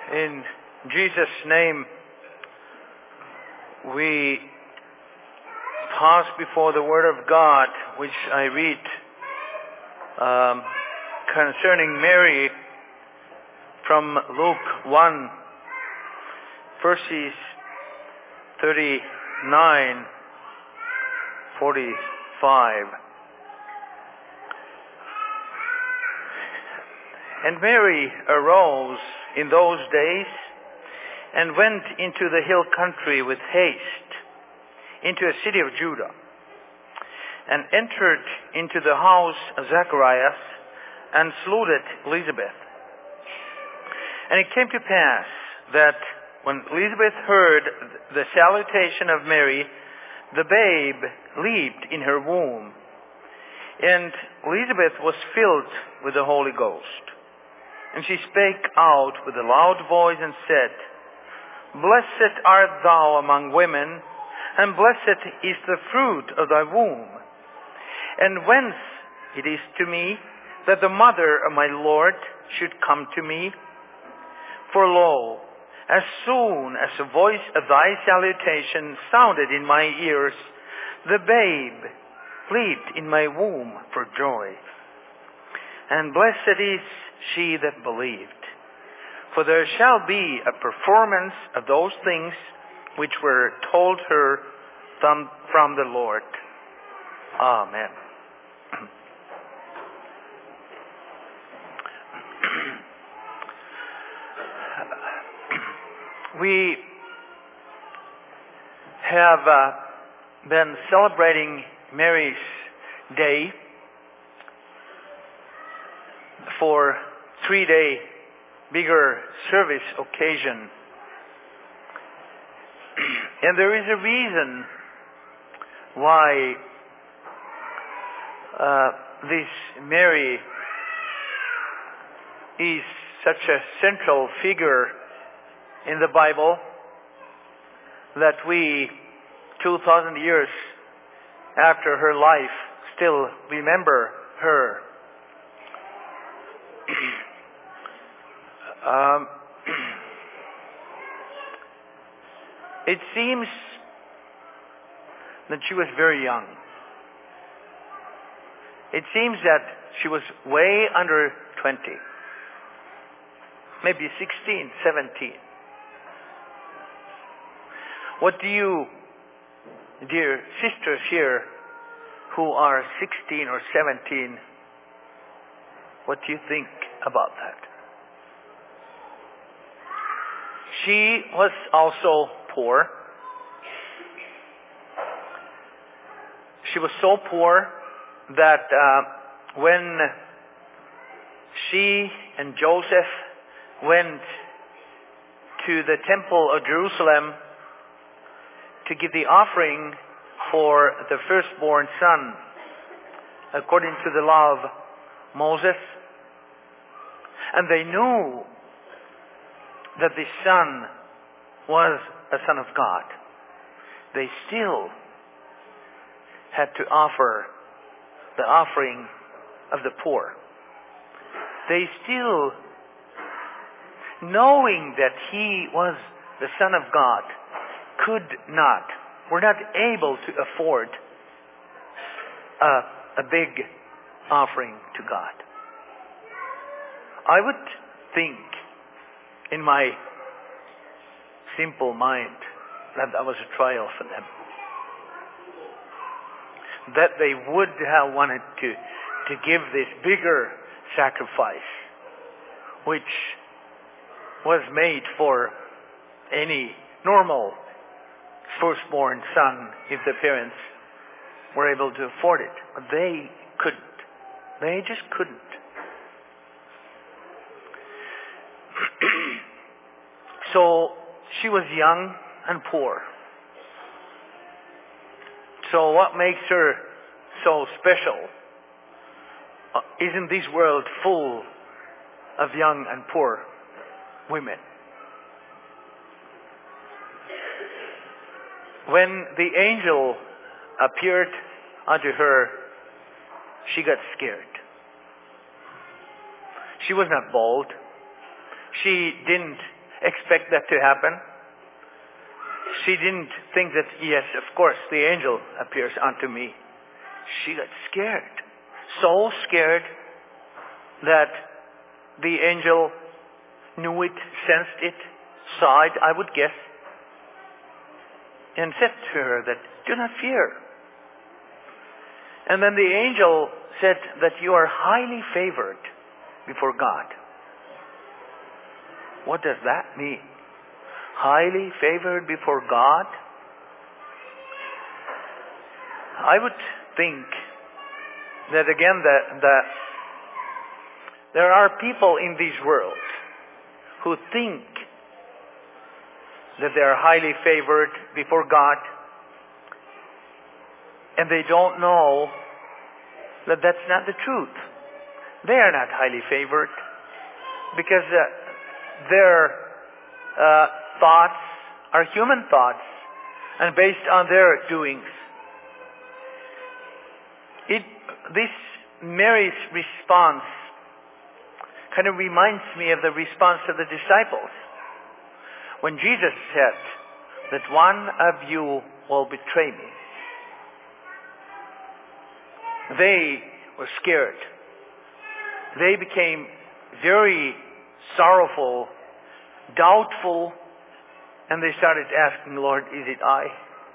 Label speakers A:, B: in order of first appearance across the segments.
A: In Jesus' name, we pause before the Word of God, which I read concerning Mary from Luke 1, verses 39, 45. And Mary arose in those days and went into the hill country with haste, into a city of Judah, and entered into the house of Zacharias, and saluted Elizabeth. And it came to pass that when Elizabeth heard the salutation of Mary, the babe leaped in her womb, and Elizabeth was filled with the Holy Ghost. And she spake out with a loud voice and said, Blessed art thou among women, and blessed is the fruit of thy womb. And whence it is to me that the mother of my Lord should come to me? For lo, as soon as the voice of thy salutation sounded in my ears, the babe leaped in my womb for joy. And blessed is she that believed, for there shall be a performance of those things which were told her from the Lord. Amen. We have been celebrating Mary's Day for 3-day bigger service occasion. And there is a reason why this Mary is such a central figure in the Bible, that we, 2,000 years after her life, still remember her. It seems that she was very young. It seems that she was way under 20. Maybe 16, 17. What do you, dear sisters here, who are 16 or 17, what do you think about that? She was also poor. She was so poor that when she and Joseph went to the temple of Jerusalem to give the offering for the firstborn son, according to the law of Moses, and they knew that the son was a son of God, they still had to offer the offering of the poor. They still, knowing that he was the Son of God, were not able to afford a big offering to God. I would think in my simple mind that was a trial for them. That they would have wanted to give this bigger sacrifice, which was made for any normal firstborn son if the parents were able to afford it. But they couldn't. They just couldn't. So she was young and poor. So what makes her so special? Isn't this world full of young and poor women? When the angel appeared unto her, she got scared. She was not bold. She didn't expect that to happen. She didn't think that, yes, of course, the angel appears unto me. She got scared. So scared that the angel knew it, sensed it, saw it, I would guess, and said to her that, do not fear. And then the angel said that you are highly favored before God. What does that mean? Highly favored before God? I would think that again there are people in this world who think that they are highly favored before God, and they don't know that that's not the truth. They are not highly favored because their thoughts are human thoughts and based on their doings. This Mary's response kind of reminds me of the response of the disciples when Jesus said that one of you will betray me. They were scared. They became very sorrowful, doubtful, and they started asking, Lord, is it I?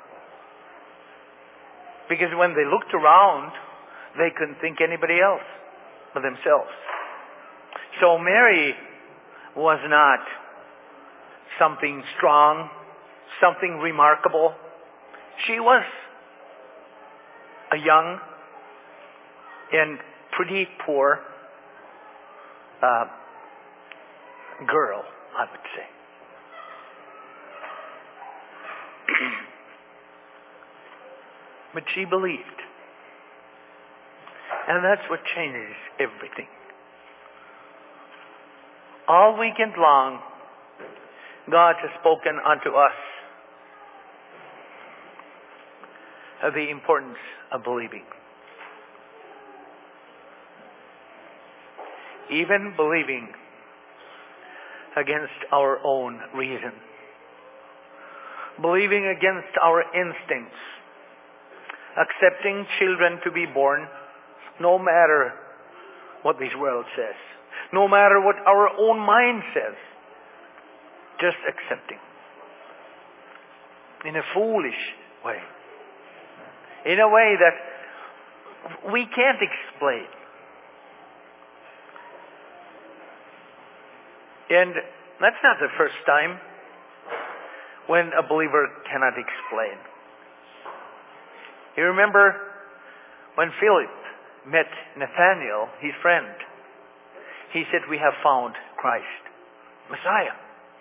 A: Because when they looked around, they couldn't think anybody else but themselves. So Mary was not something strong, something remarkable. She was a young and pretty poor girl, I would say. But she believed. And that's what changes everything. All weekend long, God has spoken unto us of the importance of believing. Even believing against our own reason. Believing against our instincts. Accepting children to be born no matter what this world says. No matter what our own mind says. Just accepting. In a foolish way. In a way that we can't explain. And that's not the first time when a believer cannot explain. You remember when Philip met Nathanael, his friend. He said, we have found Christ, Messiah.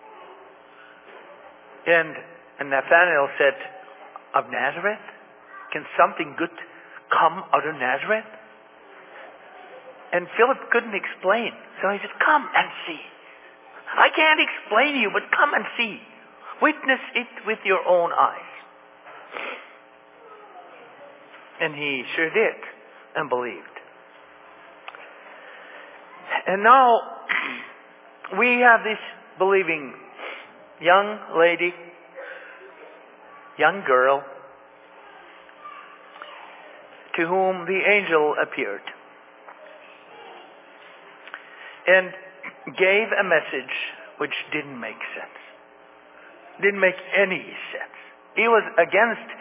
A: And Nathanael said, of Nazareth? Can something good come out of Nazareth? And Philip couldn't explain. So he said, come and see. I can't explain to you, but come and see. Witness it with your own eyes. And he sure did and believed. And now we have this believing young lady, young girl, to whom the angel appeared and gave a message which didn't make sense. Didn't make any sense. It was against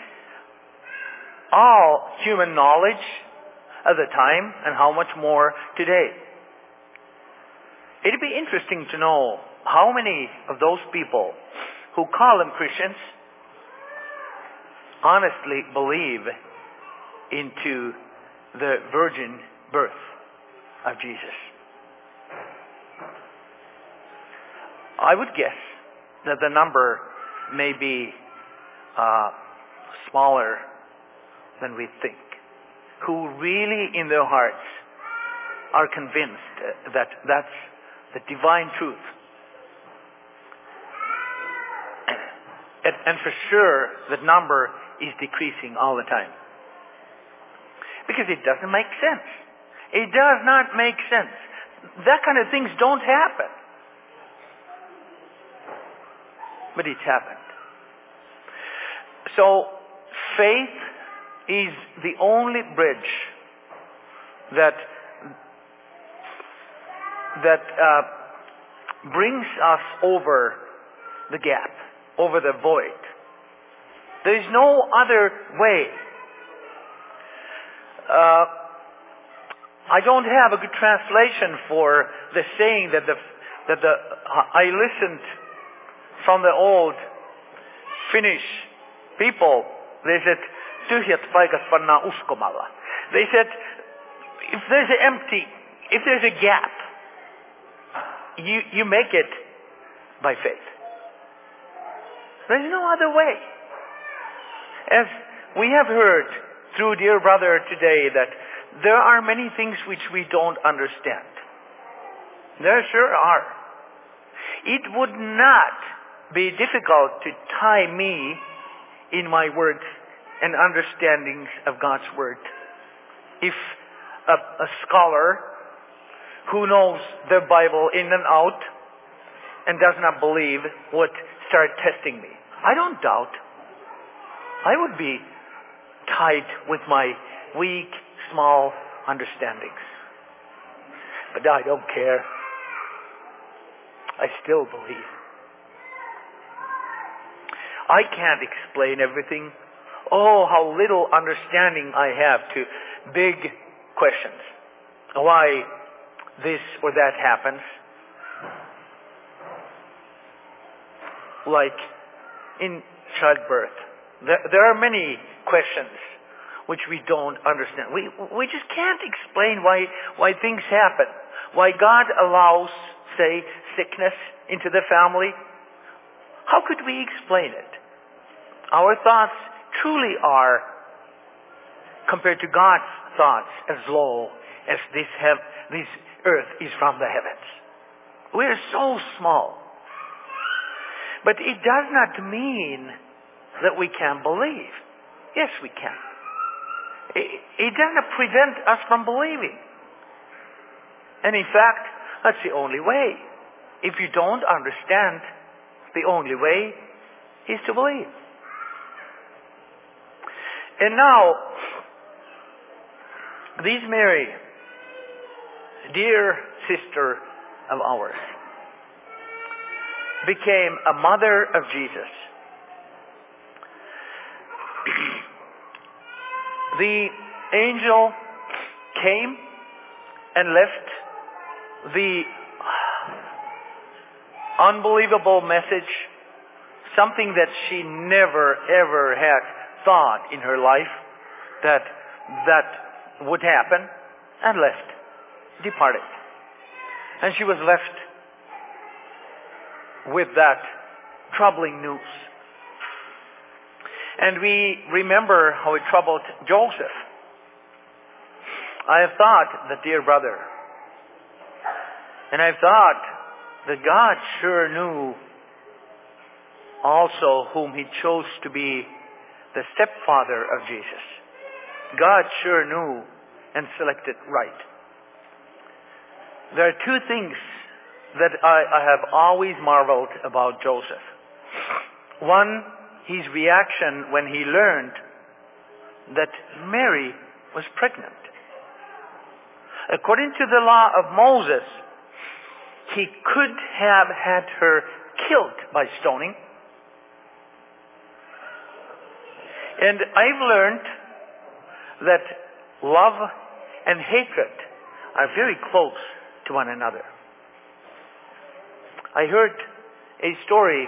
A: all human knowledge at the time and how much more today. It'd be interesting to know how many of those people who call them Christians honestly believe into the virgin birth of Jesus. I would guess that the number may be smaller than we think, who really in their hearts are convinced that that's the divine truth. And for sure, the number is decreasing all the time. Because it doesn't make sense. It does not make sense. That kind of things don't happen. but it happened. So faith is the only bridge that brings us over the gap, over the void. There is no other way. I don't have a good translation for the saying that I listened from the old Finnish people. They said, tyhjät paikat pannaan uskomalla. They said, if there's a gap, you make it by faith. There's no other way. As we have heard through dear brother today, that there are many things which we don't understand. There sure are. It would not be difficult to tie me in my words and understandings of God's word if a scholar who knows the Bible in and out and does not believe would start testing me. I don't doubt. I would be tied with my weak, small understandings. But I don't care. I still believe. I can't explain everything. Oh, how little understanding I have to big questions. Why this or that happens. Like in childbirth. There are many questions which we don't understand. We just can't explain why things happen. Why God allows, say, sickness into the family. How could we explain it? Our thoughts truly are, compared to God's thoughts, as low as this earth is from the heavens. We are so small. But it does not mean that we can believe. Yes, we can. It doesn't prevent us from believing. And in fact, that's the only way. If you don't understand, the only way is to believe. And now, this Mary, dear sister of ours, became a mother of Jesus. The angel came and left the unbelievable message, something that she never ever had thought in her life that would happen, and left, departed. And she was left with that troubling news. And we remember how it troubled Joseph. I have thought that, dear brother, and I've thought that God sure knew also whom he chose to be the stepfather of Jesus. God sure knew and selected right. There are two things that I have always marveled about Joseph. One, his reaction when he learned that Mary was pregnant. According to the law of Moses, he could have had her killed by stoning. And I've learned that love and hatred are very close to one another. I heard a story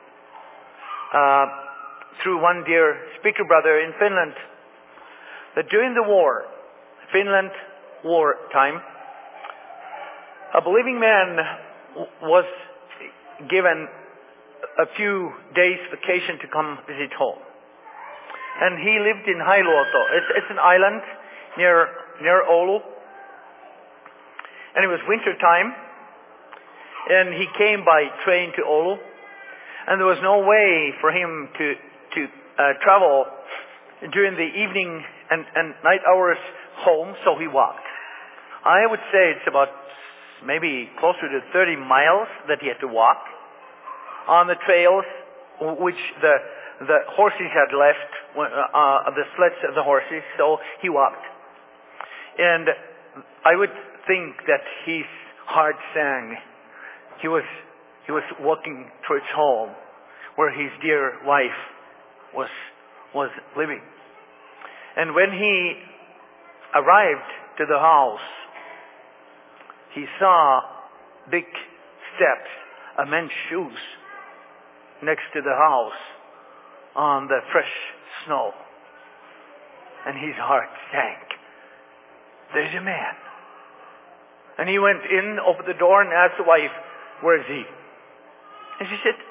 A: through one dear speaker brother in Finland that during the war, Finland war time, a believing man was given a few days vacation to come visit home. And he lived in Hailuoto. It's an island near Oulu. And it was winter time. And he came by train to Oulu. And there was no way for him to travel during the evening and night hours home, so he walked. I would say it's about maybe closer to 30 miles that he had to walk on the trails which the horses had left, the sleds of the horses, so he walked. And I would think that his heart sang. He was walking towards home, where his dear wife was living. And when he arrived to the house, he saw big steps, a man's shoes, next to the house on the fresh snow. And his heart sank. There's a man. And he went in, opened the door, and asked the wife, "Where is he?" And she said,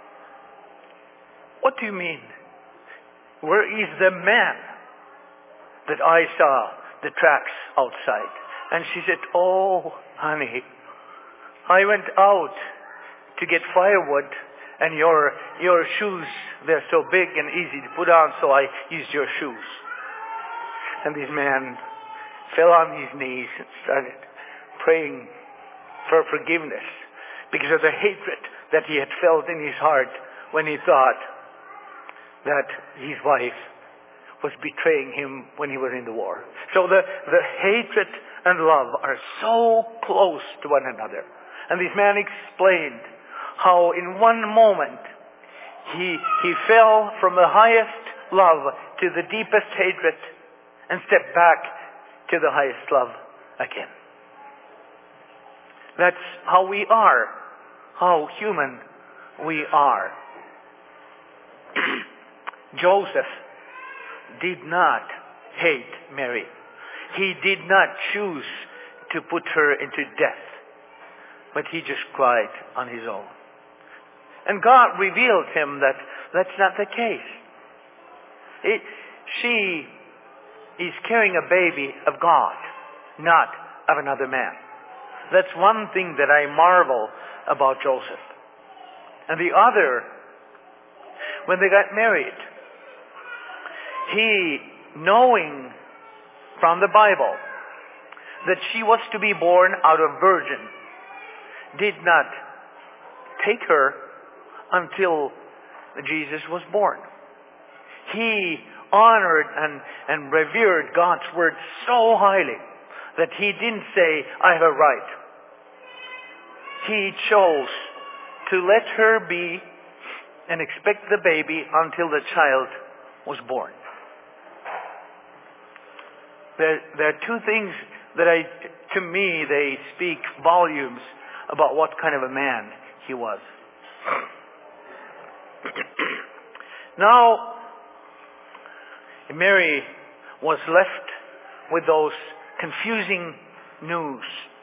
A: "What do you mean? Where is the man that I saw the tracks outside?" And she said, "Oh, honey, I went out to get firewood, and your shoes, they're so big and easy to put on, so I used your shoes." And this man fell on his knees and started praying for forgiveness because of the hatred that he had felt in his heart when he thought that his wife was betraying him when he was in the war. So the hatred and love are so close to one another. And this man explained how in one moment he fell from the highest love to the deepest hatred and stepped back to the highest love again. That's how we are, how human we are. Joseph did not hate Mary. He did not choose to put her into death, but he just cried on his own. And God revealed him that that's not the case. She is carrying a baby of God, not of another man. That's one thing that I marvel about Joseph. And the other, when they got married, he, knowing from the Bible that she was to be born out of virgin, did not take her until Jesus was born. He honored and revered God's word so highly that he didn't say, "I have a right." He chose to let her be and expect the baby until the child was born. There are two things that to me, they speak volumes about what kind of a man he was. Now, Mary was left with those confusing news.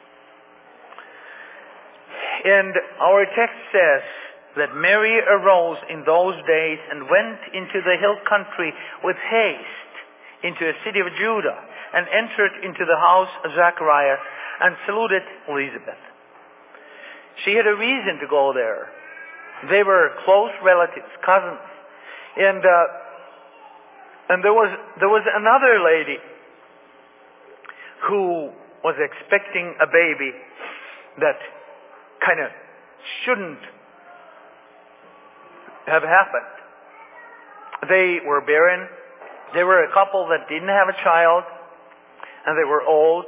A: And our text says that Mary arose in those days and went into the hill country with haste into a city of Judah and entered into the house of Zachariah and saluted Elizabeth. She had a reason to go there. They were close relatives, cousins. And there was another lady who was expecting a baby that kind of shouldn't have happened. They were barren. They were a couple that didn't have a child, and they were old.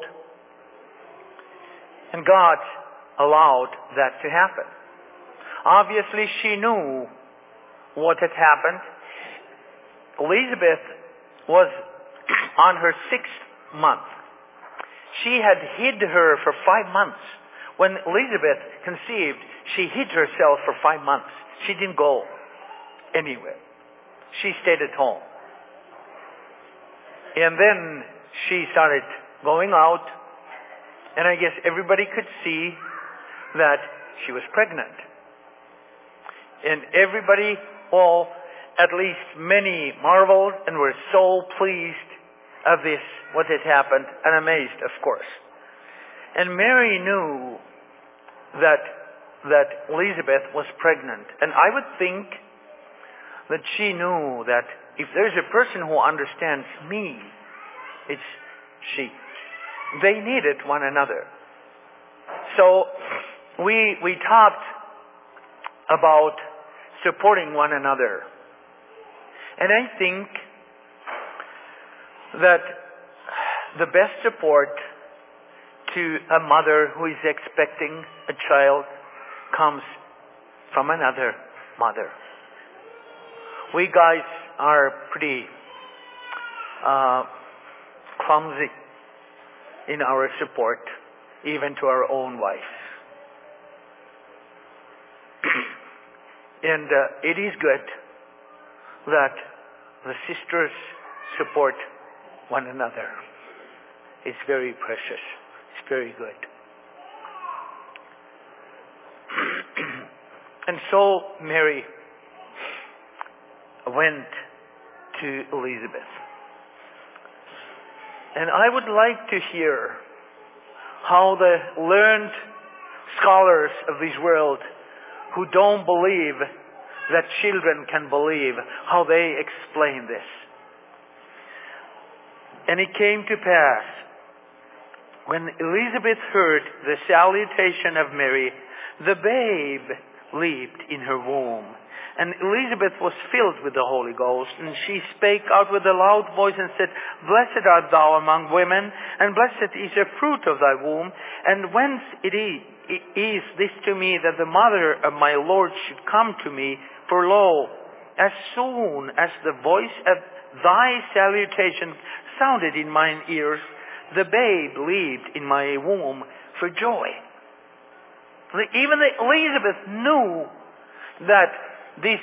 A: And God allowed that to happen. Obviously, she knew what had happened. Elizabeth was on her 6th month. She had hid her for 5 months. When Elizabeth conceived, she hid herself for 5 months. She didn't go anywhere. She stayed at home. And then she started going out, and I guess everybody could see that she was pregnant. And everybody, well, at least many, marveled and were so pleased of this, what had happened, and amazed, of course. And Mary knew that Elizabeth was pregnant. And I would think that she knew that if there's a person who understands me, it's she. They needed one another. So we talked about supporting one another. And I think that the best support to a mother who is expecting a child comes from another mother. We guys are pretty clumsy in our support, even to our own wives. And it is good that the sisters support one another. It's very precious. It's very good. And so Mary went to Elizabeth. And I would like to hear how the learned scholars of this world who don't believe that children can believe, how they explain this. And it came to pass, when Elizabeth heard the salutation of Mary, the babe leaped in her womb. And Elizabeth was filled with the Holy Ghost, and she spake out with a loud voice and said, Blessed art thou among women, and blessed is the fruit of thy womb. And whence it is this to me that the mother of my Lord should come to me? For lo, as soon as the voice of thy salutation sounded in mine ears, the babe leaped in my womb for joy. Even Elizabeth knew that this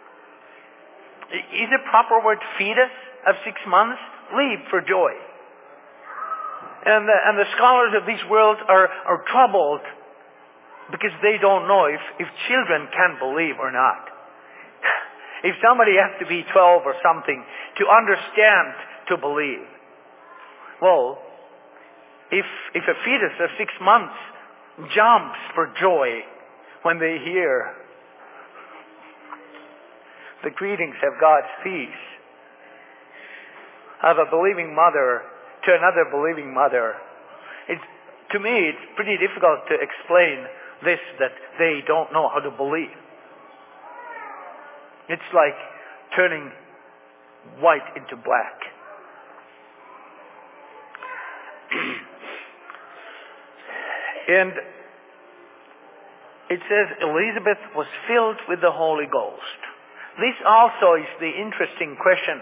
A: is a proper word, fetus of 6 months, leap for joy. And the scholars of this world are troubled because they don't know if children can believe or not. If somebody has to be 12 or something to understand to believe. Well, if a fetus of 6 months jumps for joy when they hear the greetings of God's peace of a believing mother to another believing mother, to me it's pretty difficult to explain this, that they don't know how to believe. It's like turning white into black. And it says Elizabeth was filled with the Holy Ghost. This also is the interesting question.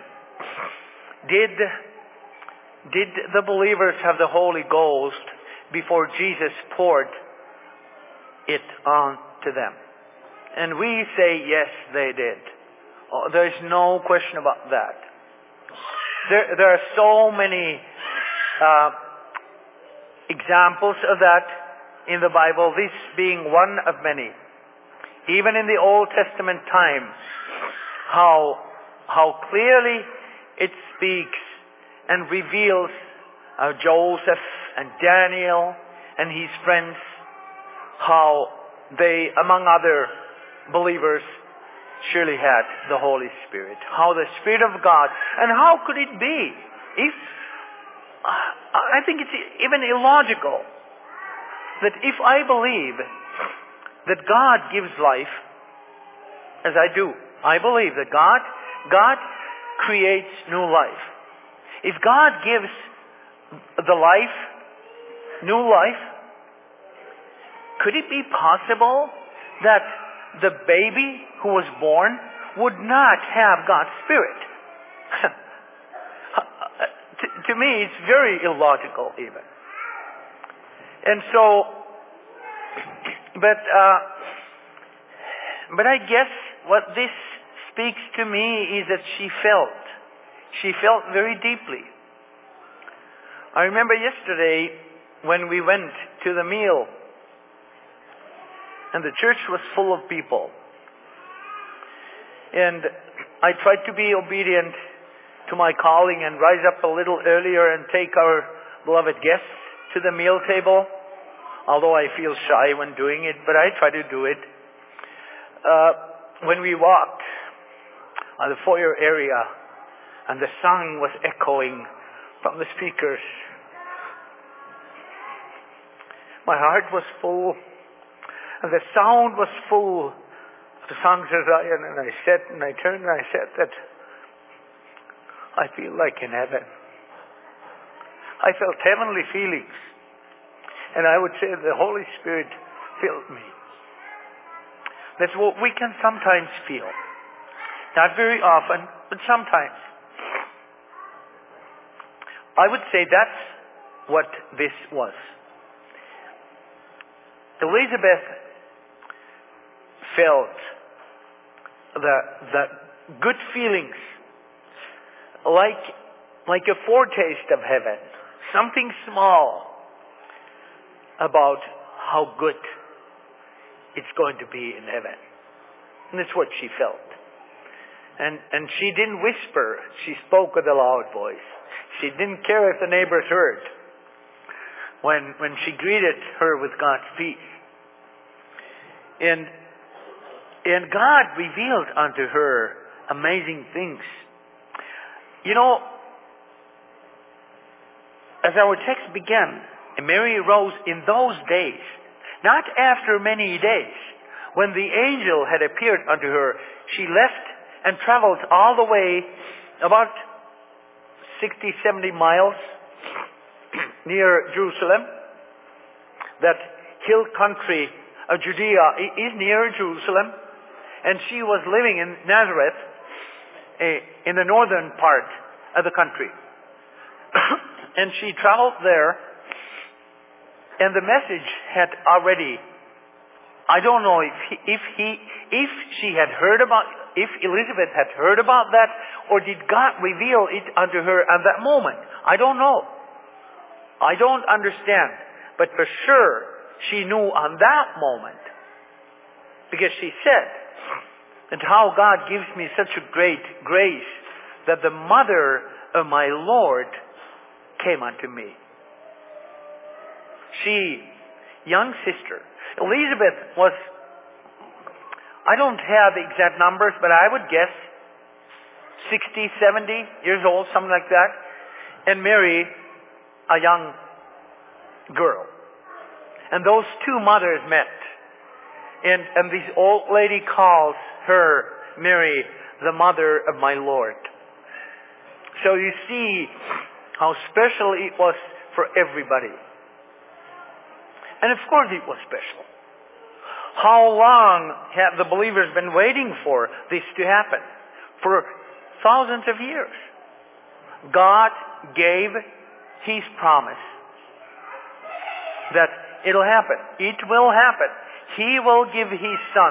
A: Did the believers have the Holy Ghost before Jesus poured it on to them? And we say yes, they did. There is no question about that. There are so many examples of that in the Bible, this being one of many. Even in the Old Testament time, how clearly it speaks and reveals Joseph and Daniel and his friends, how they, among other believers, surely had the Holy Spirit. How the Spirit of God, and how could it be? I think it's even illogical that if I believe that God gives life, as I do, I believe that God creates new life. If God gives the life, new life, could it be possible that the baby who was born would not have God's Spirit? To me, it's very illogical even. And so, but I guess what this speaks to me is that she felt very deeply. I remember yesterday when we went to the meal and the church was full of people. And I tried to be obedient to my calling and rise up a little earlier and take our beloved guests to the meal table. Although I feel shy when doing it, but I try to do it. When we walked on the foyer area and the song was echoing from the speakers, my heart was full and the sound was full the songs of Zion, and I said, and I turned and I said that I feel like in heaven. I felt heavenly feelings. And I would say the Holy Spirit filled me. That's what we can sometimes feel. Not very often, but sometimes. I would say that's what this was. Elizabeth felt the good feelings, like a foretaste of heaven. Something small about how good it's going to be in heaven. And that's what she felt. And she didn't whisper. She spoke with a loud voice. She didn't care if the neighbors heard when she greeted her with God's peace. And God revealed unto her amazing things. You know, as our text began, Mary arose in those days, not after many days. When the angel had appeared unto her, she left and traveled all the way, about 60, 70 miles near Jerusalem. That hill country of Judea is near Jerusalem. And she was living in Nazareth, in the northern part of the country. And she traveled there, and the message had already, I don't know if Elizabeth had heard about that, or did God reveal it unto her at that moment. I don't know. I don't understand. But for sure, she knew on that moment. Because she said, and how God gives me such a great grace that the mother of my Lord came unto me. She, young sister, Elizabeth was, I don't have the exact numbers, but I would guess 60, 70 years old, something like that. And Mary, a young girl. And those two mothers met. And this old lady calls her, Mary, the mother of my Lord. So you see how special it was for everybody. And of course it was special. How long have the believers been waiting for this to happen? For thousands of years. God gave His promise that it'll happen. It will happen. He will give His Son.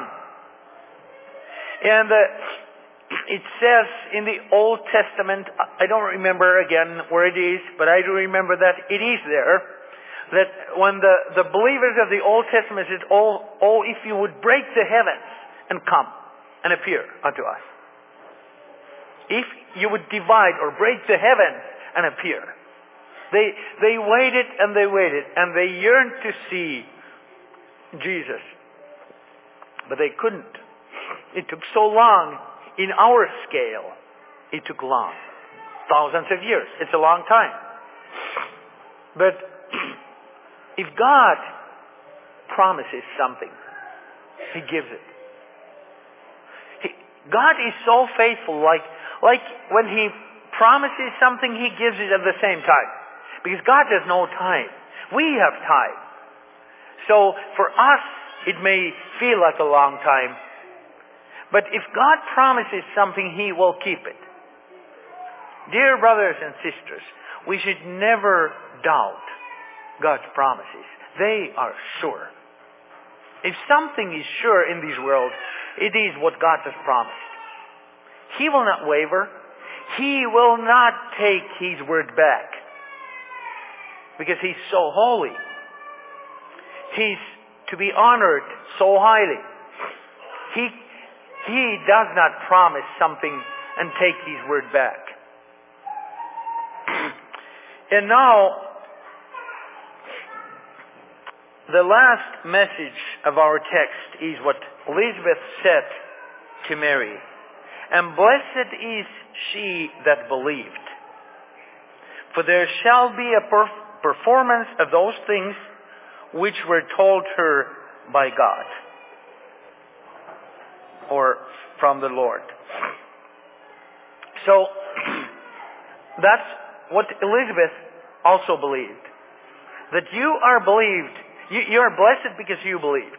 A: And it says in the Old Testament, I don't remember again where it is, but I do remember that it is there, that when the believers of the Old Testament said, oh, if you would break the heavens and come and appear unto us. If you would divide or break the heavens and appear. They waited and they waited and they yearned to see Jesus. But they couldn't. It took so long. In our scale, it took long. Thousands of years. It's a long time. But if God promises something, He gives it. God is so faithful, like when He promises something, He gives it at the same time. Because God has no time. We have time. So for us, it may feel like a long time. But if God promises something, He will keep it. Dear brothers and sisters, we should never doubt God's promises. They are sure. If something is sure in this world, it is what God has promised. He will not waver. He will not take His word back. Because He's so holy. He's to be honored so highly. He does not promise something and take His word back. And now, the last message of our text is what Elizabeth said to Mary. And blessed is she that believed. For there shall be a performance of those things which were told her by God. or from the Lord. So, that's what Elizabeth also believed. That you are believed. You are blessed because you believed.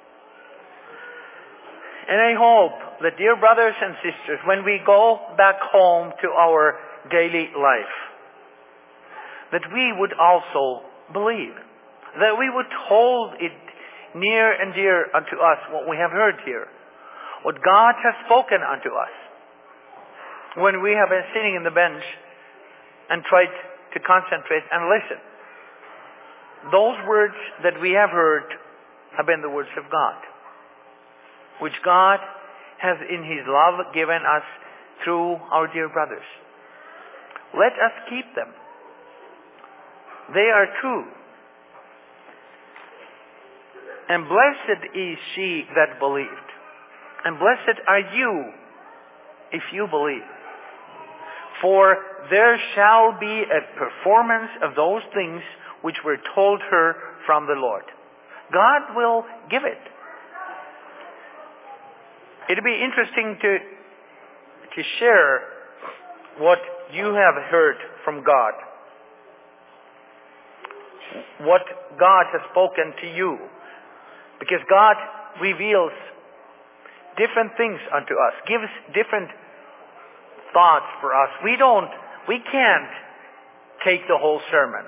A: And I hope that, dear brothers and sisters, when we go back home to our daily life, that we would also believe. That we would hold it near and dear unto us, what we have heard here. What God has spoken unto us. When we have been sitting in the bench and tried to concentrate and listen. Those words that we have heard have been the words of God, which God has in His love given us through our dear brothers. Let us keep them. They are true. And blessed is she that believed. And blessed are you if you believe. For there shall be a performance of those things which were told her from the Lord. God will give it. It'll be interesting to share what you have heard from God. What God has spoken to you. Because God reveals different things unto us. Gives different thoughts for us. We can't take the whole sermon.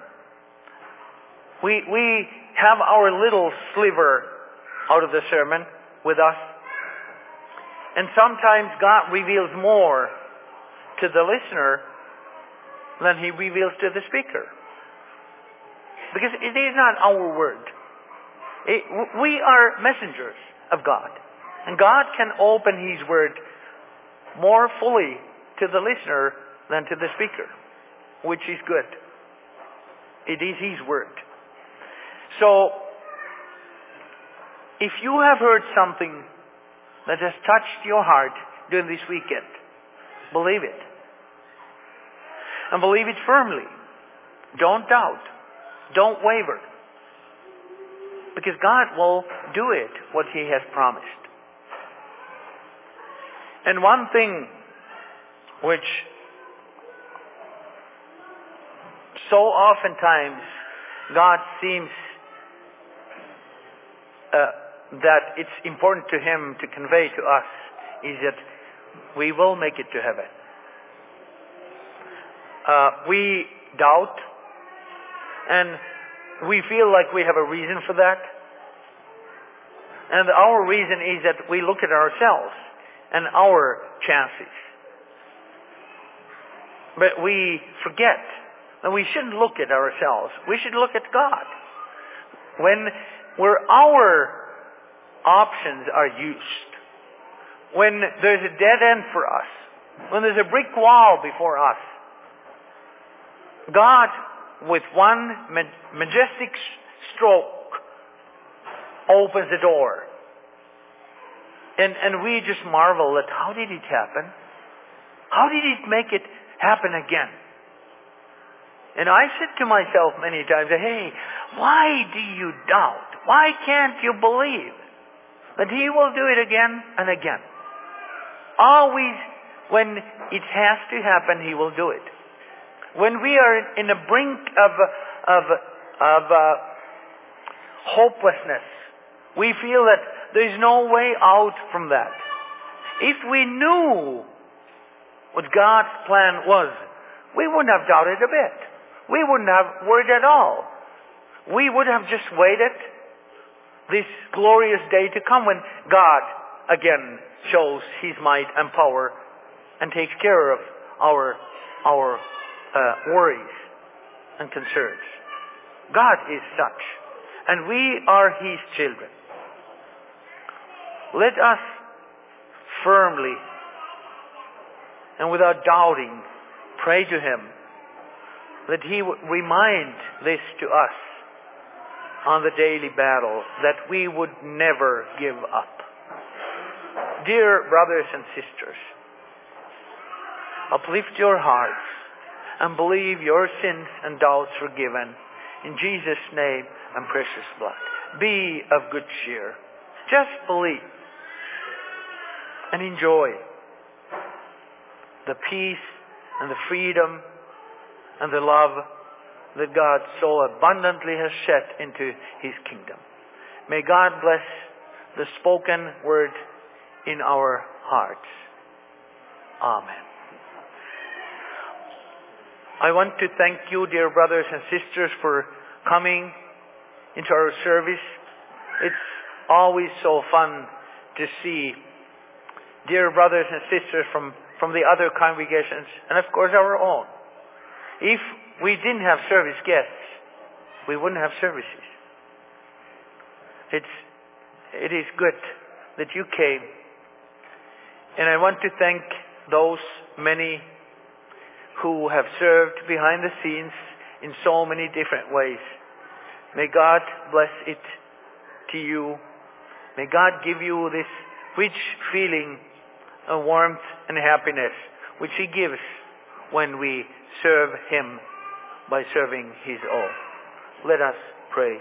A: We have our little sliver out of the sermon with us. And sometimes God reveals more to the listener than He reveals to the speaker. Because it is not our word. We are messengers of God. And God can open His word more fully to the listener than to the speaker, which is good. It is His word. So, if you have heard something that has touched your heart during this weekend, believe it. And believe it firmly. Don't doubt. Don't waver. Because God will do it, what He has promised. And one thing which so oftentimes God seems that it's important to Him to convey to us is that we will make it to heaven. We doubt, and we feel like we have a reason for that. And our reason is that we look at ourselves and our chances. But we forget that we shouldn't look at ourselves. We should look at God. Where our options are used, when there's a dead end for us, when there's a brick wall before us, God, with one majestic stroke, opens the door. And we just marvel at how did it happen? How did it make it happen again? And I said to myself many times, hey, why do you doubt? Why can't you believe that He will do it again and again? Always, when it has to happen, He will do it. When we are in the brink of hopelessness, we feel that there is no way out from that. If we knew what God's plan was, we wouldn't have doubted a bit. We wouldn't have worried at all. We would have just waited this glorious day to come when God again shows His might and power and takes care of our worries and concerns. God is such, and we are His children. Let us firmly and without doubting pray to Him that He would remind this to us on the daily battle, that we would never give up. Dear brothers and sisters, uplift your hearts and believe your sins and doubts forgiven in Jesus' name and precious blood. Be of good cheer. Just believe. and enjoy the peace and the freedom and the love that God so abundantly has shed into His kingdom. May God bless the spoken word in our hearts. Amen. I want to thank you, dear brothers and sisters, for coming into our service. It's always so fun to see dear brothers and sisters from the other congregations, and of course our own. If we didn't have service guests, we wouldn't have services. It is good that you came. And I want to thank those many who have served behind the scenes in so many different ways. May God bless it to you. May God give you this rich feeling of warmth and happiness which He gives when we serve Him by serving His own. Let us pray.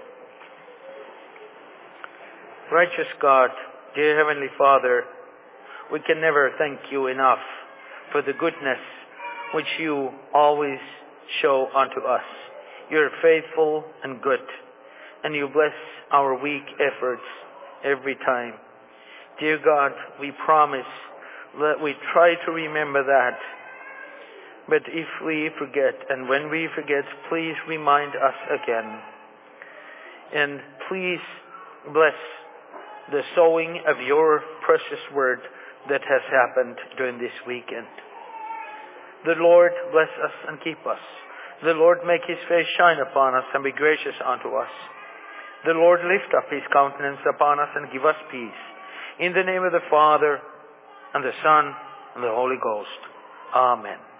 A: Righteous God, dear Heavenly Father, we can never thank you enough for the goodness which you always show unto us. You're faithful and good, and you bless our weak efforts every time. Dear God, we promise that we try to remember that. But if we forget, and when we forget, please remind us again. And please bless the sowing of your precious word that has happened during this weekend. The Lord bless us and keep us. The Lord make His face shine upon us and be gracious unto us. The Lord lift up His countenance upon us and give us peace. In the name of the Father, and the Son, and the Holy Ghost. Amen.